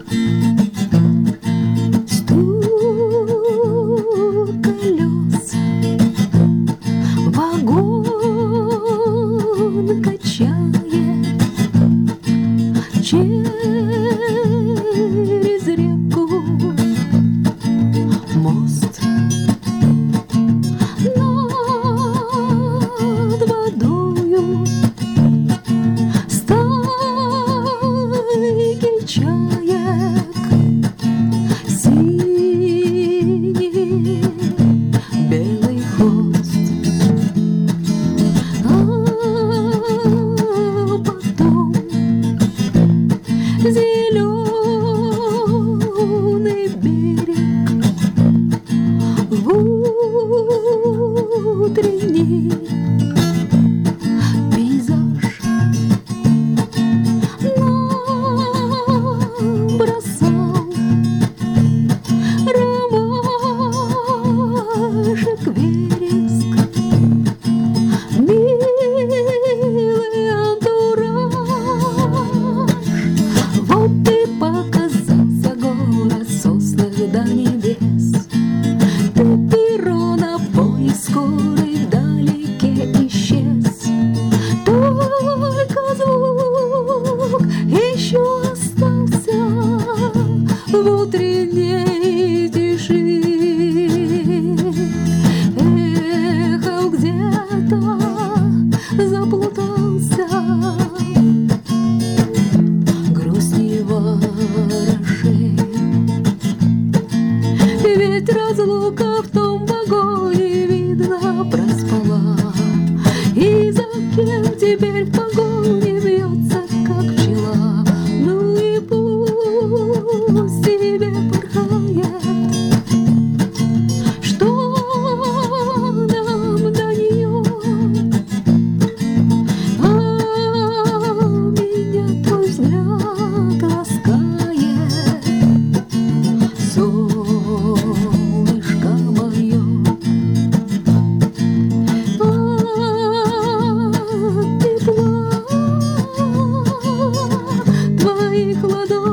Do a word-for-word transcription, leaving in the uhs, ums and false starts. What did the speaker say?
Стук колес, вагон качает через реку. Мост над водою, стайки чаек, синий белый хвост. А потом зеленый берег в утренний пейзаж набросал ромашек вереск. Милый антураж, вот и показался город сосных до небес. Ты перо на поезд скорый вдалеке исчез. Только звук еще остался в утренней тиши. Эхо где-то заплутался, грусть не ворошит. Ведь разлука в том вагоне, видно, проспала. И за кем теперь в погоне вьется, как пчела? Ну и пусть себе порхает. Что нам до нее? А меня твой взгляд ласкает, солнышко мое. От тепла твоих ладоней